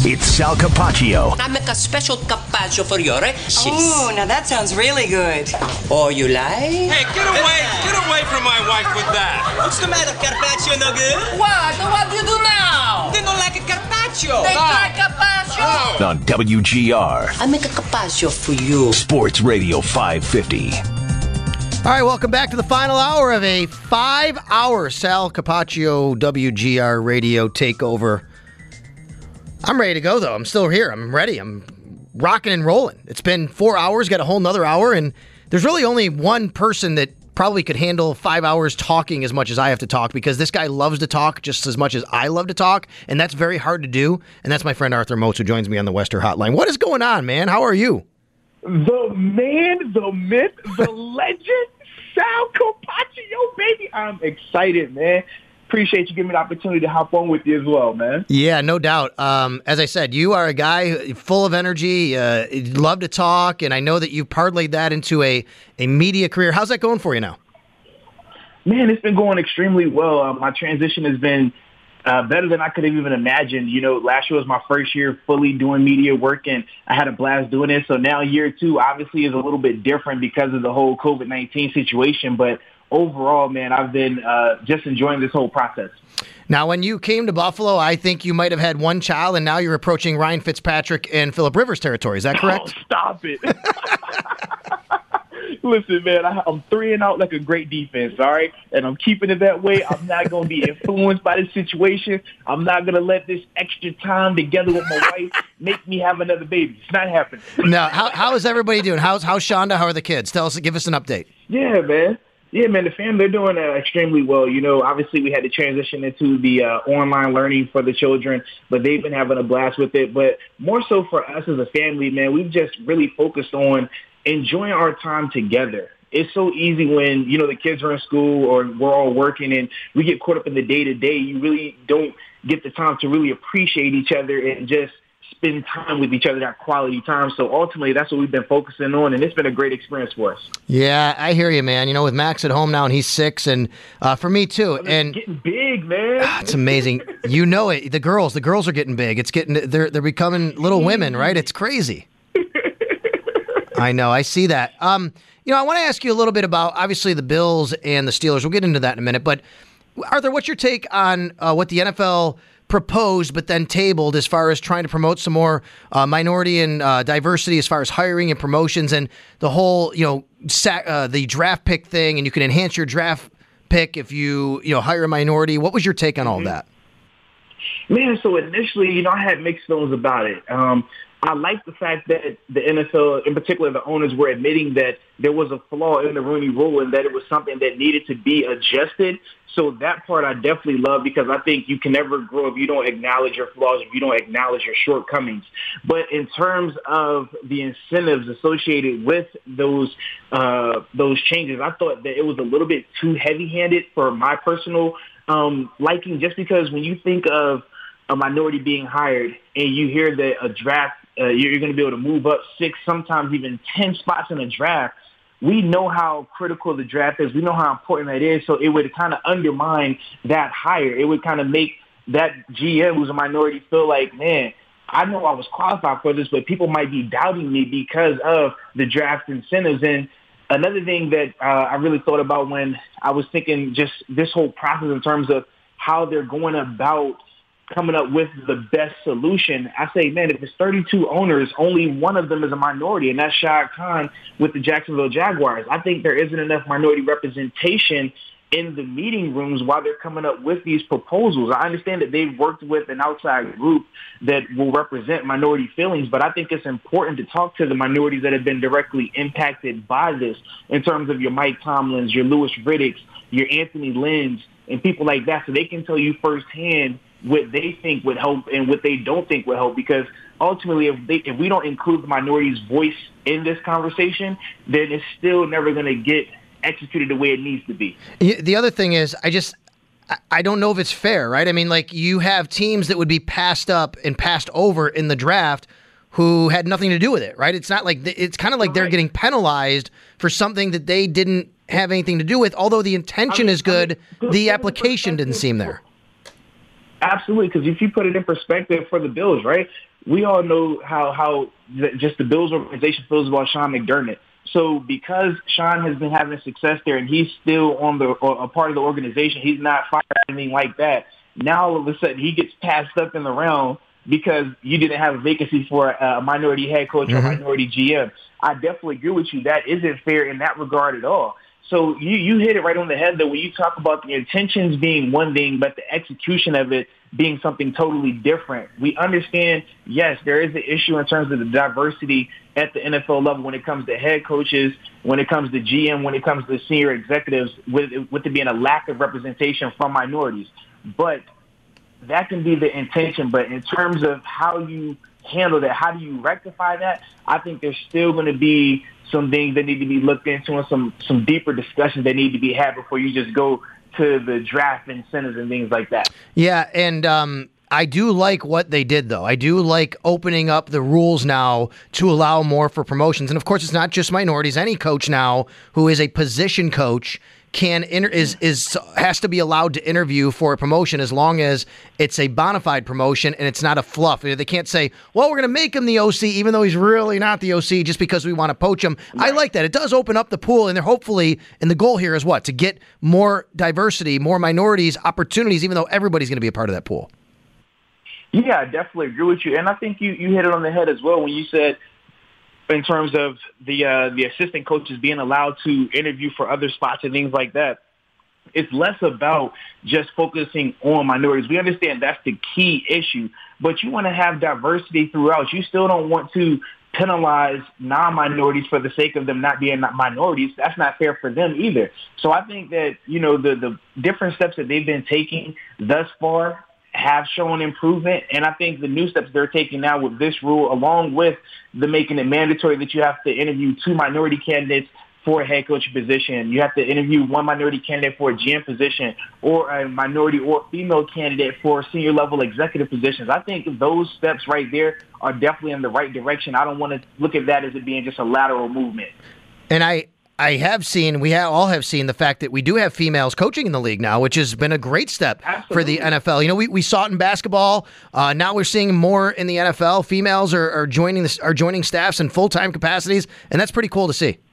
It's Sal Capaccio. I make a special carpaccio for your sis. Oh, now that sounds really good. Oh, you like? Hey, get away from my wife with that. What's the matter, carpaccio no good? What do you do now? They don't like a carpaccio. They like carpaccio. On WGR. I make a carpaccio for you. Sports Radio 550. All right, welcome back to the final hour of a 5-hour Sal Capaccio WGR radio takeover. I'm ready to go, though. I'm still here. I'm ready. I'm rocking and rolling. It's been 4 hours, got a whole nother hour, and there's really only one person that probably could handle 5 hours talking as much as I have to talk, because this guy loves to talk just as much as I love to talk, and that's very hard to do, and that's my friend Arthur Moats, who joins me on the Wester Hotline. What is going on, man? How are you? The man, the myth, the legend, Sal Capaccio, baby. I'm excited, man. Appreciate you giving me the opportunity to hop on with you as well, man. Yeah, no doubt. As I said, you are a guy full of energy, love to talk, and I know that you've parlayed that into a media career. How's that going for you now? Man, it's been going extremely well. My transition has been better than I could have even imagined. You know, last year was my first year fully doing media work, and I had a blast doing it. So now year two obviously is a little bit different because of the whole COVID-19 situation, but overall, man, I've been just enjoying this whole process. Now, when you came to Buffalo, I think you might have had one child, and now you're approaching Ryan Fitzpatrick and Phillip Rivers territory. Is that correct? Oh, stop it. Listen, man, I'm 3-and-out like a great defense, all right? And I'm keeping it that way. I'm not going to be influenced by this situation. I'm not going to let this extra time together with my wife make me have another baby. It's not happening. Now, how is everybody doing? How's Shonda? How are the kids? Give us an update. Yeah, man. Yeah, man, the family, they're doing extremely well. You know, obviously we had to transition into the online learning for the children, but they've been having a blast with it. But more so for us as a family, man, we've just really focused on enjoying our time together. It's so easy when, you know, the kids are in school or we're all working and we get caught up in the day-to-day. You really don't get the time to really appreciate each other and just spend time with each other, that quality time. So ultimately, that's what we've been focusing on, and it's been a great experience for us. Yeah, I hear you, man. You know, with Max at home now, and he's 6, and for me too. And getting big, man. It's amazing. You know it. The girls are getting big. They're becoming little women, right? It's crazy. I know. I see that. You know, I want to ask you a little bit about obviously the Bills and the Steelers. We'll get into that in a minute. But Arthur, what's your take on what the NFL proposed but then tabled as far as trying to promote some more minority and diversity as far as hiring and promotions and the whole, you know, the draft pick thing, and you can enhance your draft pick if you hire a minority. What was your take on all that? Man, so initially, you know, I had mixed feelings about it. I like the fact that the NFL, in particular the owners, were admitting that there was a flaw in the Rooney Rule and that it was something that needed to be adjusted. So that part I definitely love, because I think you can never grow if you don't acknowledge your flaws, if you don't acknowledge your shortcomings. But in terms of the incentives associated with those changes, I thought that it was a little bit too heavy-handed for my personal liking, just because when you think of a minority being hired and you hear that a draft, you're going to be able to move up 6, sometimes even 10 spots in a draft. We know how critical the draft is. We know how important that is. So it would kind of undermine that hire. It would kind of make that GM who's a minority feel like, man, I know I was qualified for this, but people might be doubting me because of the draft incentives. And another thing that I really thought about when I was thinking just this whole process in terms of how they're going about coming up with the best solution, I say, man, if it's 32 owners, only one of them is a minority, and that's Shad Khan with the Jacksonville Jaguars. I think there isn't enough minority representation in the meeting rooms while they're coming up with these proposals. I understand that they've worked with an outside group that will represent minority feelings, but I think it's important to talk to the minorities that have been directly impacted by this in terms of your Mike Tomlins, your Louis Riddicks, your Anthony Lynn's, and people like that, so they can tell you firsthand what they think would help and what they don't think would help. Because ultimately, if we don't include the minority's voice in this conversation, then it's still never going to get executed the way it needs to be. The other thing is, I don't know if it's fair, right? I mean, like, you have teams that would be passed up and passed over in the draft who had nothing to do with it, right? It's not like it's kind of like they're getting penalized for something that they didn't have anything to do with. Although the intention is good, the application didn't seem there. Absolutely, because if you put it in perspective for the Bills, right, we all know how just the Bills organization feels about Sean McDermott. So because Sean has been having success there and he's still a part of the organization, he's not fired or anything like that. Now all of a sudden he gets passed up in the round because you didn't have a vacancy for a minority head coach or minority GM. I definitely agree with you. That isn't fair in that regard at all. So you hit it right on the head, though, when you talk about the intentions being one thing, but the execution of it being something totally different. We understand, yes, there is an issue in terms of the diversity at the NFL level when it comes to head coaches, when it comes to GM, when it comes to senior executives, with there being a lack of representation from minorities. But that can be the intention. But in terms of how you handle that, how do you rectify that, I think there's still going to be some things that need to be looked into and some deeper discussions that need to be had before you just go to the draft incentives and things like that. Yeah, and I do like what they did, though. I do like opening up the rules now to allow more for promotions. And, of course, it's not just minorities. Any coach now who is a position coach has to be allowed to interview for a promotion as long as it's a bona fide promotion and it's not a fluff. They can't say, well, we're going to make him the OC even though he's really not the OC just because we want to poach him. Right. I like that. It does open up the pool, and they're hopefully, and the goal here is what? To get more diversity, more minorities, opportunities, even though everybody's going to be a part of that pool. Yeah, I definitely agree with you. And I think you hit it on the head as well when you said in terms of the assistant coaches being allowed to interview for other spots and things like that. It's less about just focusing on minorities. We understand that's the key issue, but you want to have diversity throughout. You still don't want to penalize non-minorities for the sake of them not being minorities. That's not fair for them either. So I think that, the different steps that they've been taking thus far have shown improvement, and I think the new steps they're taking now with this rule, along with the making it mandatory that you have to interview 2 minority candidates for a head coach position, you have to interview 1 minority candidate for a GM position, or a minority or female candidate for senior level executive positions. I think those steps right there are definitely in the right direction. I don't want to look at that as it being just a lateral movement. And I have seen, all have seen the fact that we do have females coaching in the league now, which has been a great step for the NFL. We saw it in basketball. Now we're seeing more in the NFL. Females are joining staffs in full-time capacities, and that's pretty cool to see.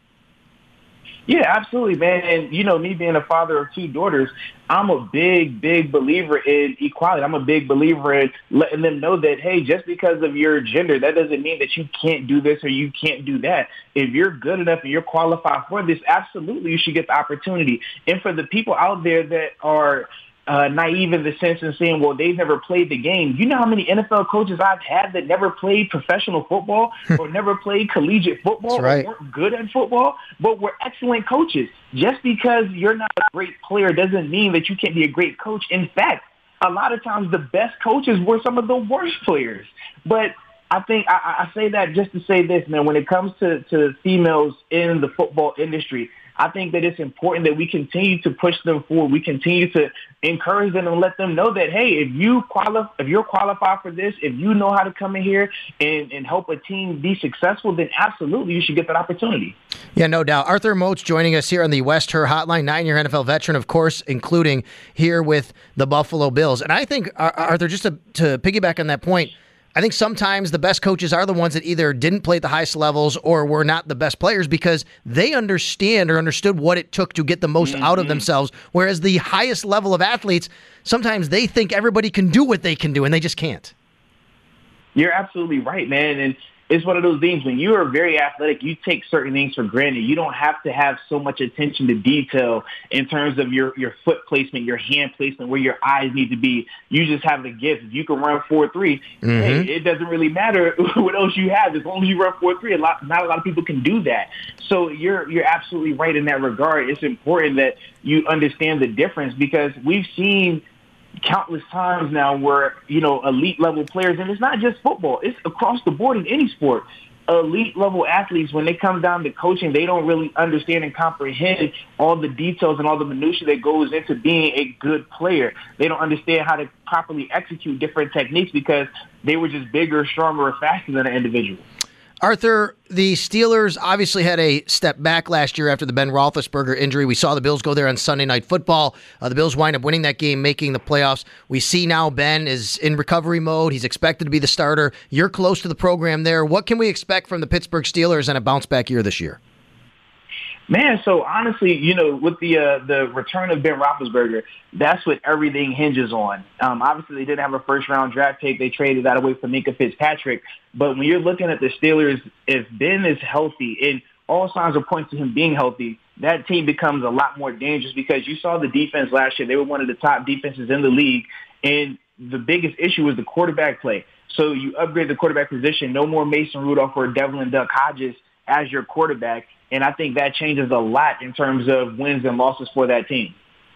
Yeah, absolutely, man. And, me being a father of 2 daughters, I'm a big, big believer in equality. I'm a big believer in letting them know that, hey, just because of your gender, that doesn't mean that you can't do this or you can't do that. If you're good enough and you're qualified for this, absolutely you should get the opportunity. And for the people out there that are naive in the sense of saying, well, they've never played the game. You know how many NFL coaches I've had that never played professional football or never played collegiate football, right, or weren't good at football, but were excellent coaches. Just because you're not a great player doesn't mean that you can't be a great coach. In fact, a lot of times the best coaches were some of the worst players. But I think I say that just to say this, man, when it comes to females in the football industry, I think that it's important that we continue to push them forward. We continue to encourage them and let them know that, hey, if you're qualified for this, if you know how to come in here and help a team be successful, then absolutely you should get that opportunity. Yeah, no doubt. Arthur Moats joining us here on the West Her Hotline, 9-year NFL veteran, of course, including here with the Buffalo Bills. And I think, Arthur, just to piggyback on that point, I think sometimes the best coaches are the ones that either didn't play at the highest levels or were not the best players because they understand or understood what it took to get the most out of themselves, whereas the highest level of athletes, sometimes they think everybody can do what they can do, and they just can't. You're absolutely right, man, and it's one of those things when you are very athletic, you take certain things for granted. You don't have to have so much attention to detail in terms of your foot placement, your hand placement, where your eyes need to be. You just have the gift. If you can run 4.3, hey, it doesn't really matter what else you have. As long as you run 4.3, not a lot of people can do that. So you're absolutely right in that regard. It's important that you understand the difference because we've seen countless times now where, elite level players, and it's not just football, it's across the board in any sport. Elite level athletes, when they come down to coaching, they don't really understand and comprehend all the details and all the minutiae that goes into being a good player. They don't understand how to properly execute different techniques because they were just bigger, stronger, or faster than an individual. Arthur, the Steelers obviously had a step back last year after the Ben Roethlisberger injury. We saw the Bills go there on Sunday Night Football. The Bills wind up winning that game, making the playoffs. We see now Ben is in recovery mode. He's expected to be the starter. You're close to the program there. What can we expect from the Pittsburgh Steelers and a bounce-back year this year? Man, so honestly, with the return of Ben Roethlisberger, that's what everything hinges on. Obviously, they didn't have a first-round draft pick. They traded that away for Minkah Fitzpatrick. But when you're looking at the Steelers, if Ben is healthy, and all signs are pointing to him being healthy, that team becomes a lot more dangerous because you saw the defense last year. They were one of the top defenses in the league, and the biggest issue was the quarterback play. So you upgrade the quarterback position, no more Mason Rudolph or Devlin Duck Hodges as your quarterback. And I think that changes a lot in terms of wins and losses for that team.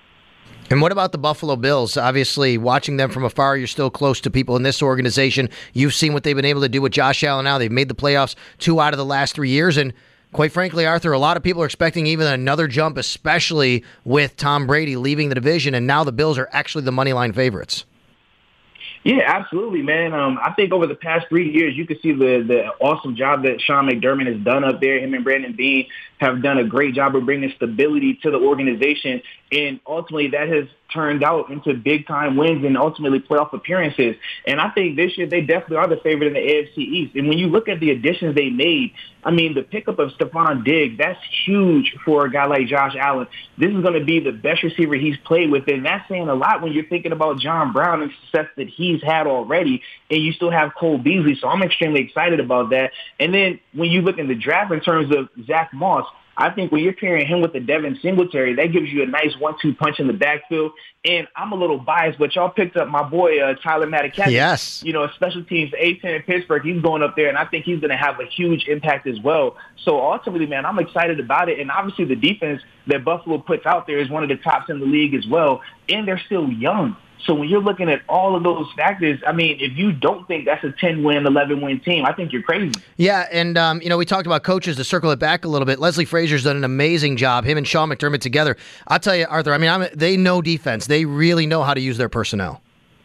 And what about the Buffalo Bills? Obviously, watching them from afar, you're still close to people in this organization. You've seen what they've been able to do with Josh Allen now. They've made the playoffs 2 out of the last 3 years. And quite frankly, Arthur, a lot of people are expecting even another jump, especially with Tom Brady leaving the division. And now the Bills are actually the moneyline favorites. Yeah, absolutely, man. I think over the past 3 years, you can see the awesome job that Sean McDermott has done up there. Him and Brandon Beane have done a great job of bringing stability to the organization. And ultimately, that has turned out into big-time wins and ultimately playoff appearances. And I think this year they definitely are the favorite in the AFC East. And when you look at the additions they made, I mean, the pickup of Stephon Diggs, that's huge for a guy like Josh Allen. This is going to be the best receiver he's played with. And that's saying a lot when you're thinking about John Brown and success that he's had already. And you still have Cole Beasley. So I'm extremely excited about that. And then when you look in the draft in terms of Zach Moss, I think when you're pairing him with the Devin Singletary, that gives you a nice 1-2 punch in the backfield. And I'm a little biased, but y'all picked up my boy, Tyler Matakevich. Yes. Special teams, A-10 in Pittsburgh. He's going up there, and I think he's going to have a huge impact as well. So ultimately, man, I'm excited about it. And obviously the defense that Buffalo puts out there is one of the tops in the league as well. And they're still young. So when you're looking at all of those factors, I mean, if you don't think that's a 10-win, 11-win team, I think you're crazy. Yeah, and, we talked about coaches. To circle it back a little bit, Leslie Frazier's done an amazing job, him and Sean McDermott together. I'll tell you, Arthur, they know defense. They really know how to use their personnel.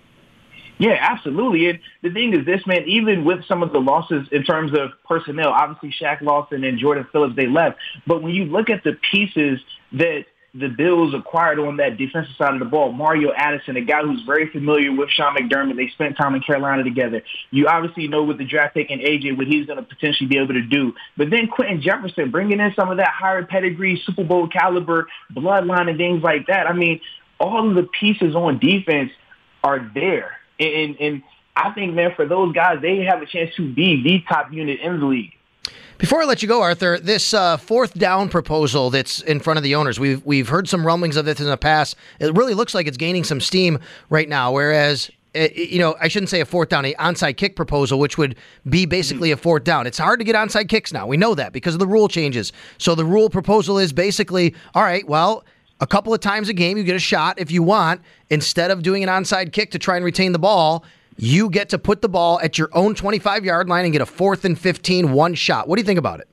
Yeah, absolutely. And the thing is this, man, even with some of the losses in terms of personnel, obviously Shaq Lawson and Jordan Phillips, they left. But when you look at the pieces that the Bills acquired on that defensive side of the ball, Mario Addison, a guy who's very familiar with Sean McDermott. They spent time in Carolina together. You obviously know with the draft pick and AJ what he's going to potentially be able to do. But then Quentin Jefferson, bringing in some of that higher pedigree, Super Bowl caliber, bloodline and things like that. I mean, all of the pieces on defense are there. And I think, man, for those guys, they have a chance to be the top unit in the league. Before I let you go, Arthur, this fourth down proposal that's in front of the owners, we've heard some rumblings of this in the past. It really looks like it's gaining some steam right now, whereas, I shouldn't say a fourth down, an onside kick proposal, which would be basically a fourth down. It's hard to get onside kicks now. We know that because of the rule changes. So the rule proposal is basically, all right, well, a couple of times a game you get a shot if you want. Instead of doing an onside kick to try and retain the ball, you get to put the ball at your own 25-yard line and get a 4th and 15 one shot. What do you think about it?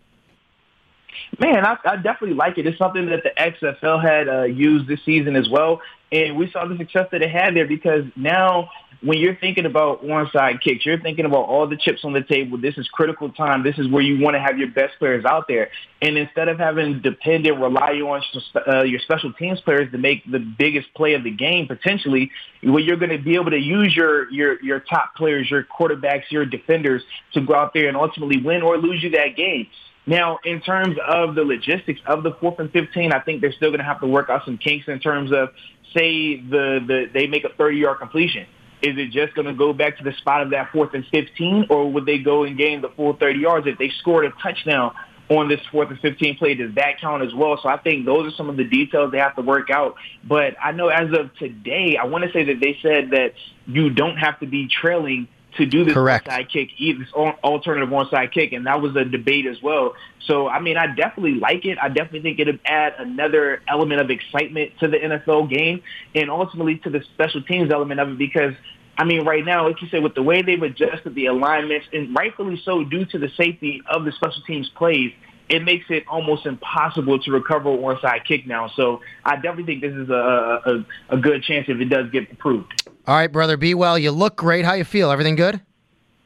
Man, I definitely like it. It's something that the XFL had used this season as well. And we saw the success that it had there because now when you're thinking about onside kicks, you're thinking about all the chips on the table. This is critical time. This is where you want to have your best players out there. And instead of having dependent, rely on your special teams players to make the biggest play of the game, potentially, where you're going to be able to use your top players, your quarterbacks, your defenders to go out there and ultimately win or lose you that game. Now, in terms of the logistics of the 4th and 15, I think they're still going to have to work out some kinks in terms of, say, they make a 30-yard completion. Is it just going to go back to the spot of that 4th and 15, or would they go and gain the full 30 yards? If they scored a touchdown on this 4th and 15 play, does that count as well? So I think those are some of the details they have to work out. But I know as of today, I want to say that they said that you don't have to be trailing to do this onside kick, this alternative onside kick, and that was a debate as well. So, I mean, I definitely like it. I definitely think it would add another element of excitement to the NFL game and ultimately to the special teams element of it because, I mean, right now, like you said, with the way they've adjusted the alignments, and rightfully so due to the safety of the special teams plays, it makes it almost impossible to recover a onside kick now. So I definitely think this is a good chance if it does get approved. All right, brother, be well. You look great. How you feel? Everything good?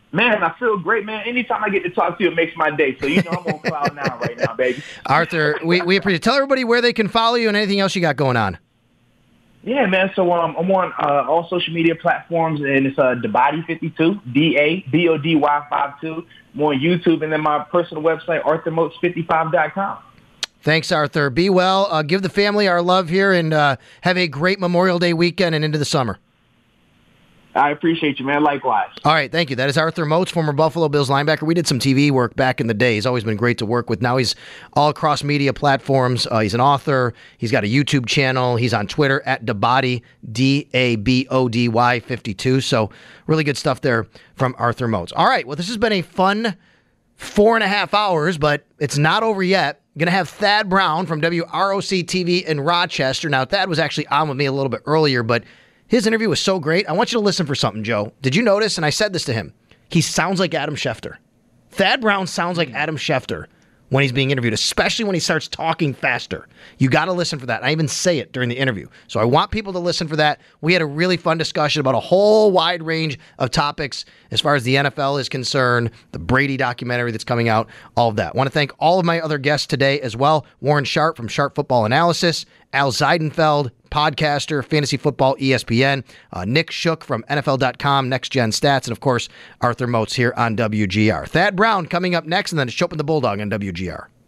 Man, I feel great, man. Anytime I get to talk to you, it makes my day. So, I'm on cloud nine right now, baby. Arthur, we appreciate it. Tell everybody where they can follow you and anything else you got going on. Yeah, man. So I'm on all social media platforms, and it's Dabody52, DABODY52. I'm on YouTube, and then my personal website, ArthurMoats55.com. Thanks, Arthur. Be well. Give the family our love here, and have a great Memorial Day weekend and into the summer. I appreciate you, man. Likewise. All right, thank you. That is Arthur Moats, former Buffalo Bills linebacker. We did some TV work back in the day. He's always been great to work with. Now he's all across media platforms. He's an author. He's got a YouTube channel. He's on Twitter at Dabody, DABODY 52. So really good stuff there from Arthur Moats. All right, well, this has been a fun 4.5 hours, but it's not over yet. Going to have Thad Brown from WROC TV in Rochester. Now, Thad was actually on with me a little bit earlier, but his interview was so great. I want you to listen for something, Joe. Did you notice, and I said this to him, he sounds like Adam Schefter. Thad Brown sounds like Adam Schefter when he's being interviewed, especially when he starts talking faster. You got to listen for that. I even say it during the interview. So I want people to listen for that. We had a really fun discussion about a whole wide range of topics as far as the NFL is concerned, the Brady documentary that's coming out, all of that. I want to thank all of my other guests today as well. Warren Sharp from Sharp Football Analysis, Al Zeidenfeld, podcaster, Fantasy Football, ESPN, Nick Shook from NFL.com, Next Gen Stats, and of course, Arthur Moats here on WGR. Thad Brown coming up next, and then it's Chopin the Bulldog on WGR.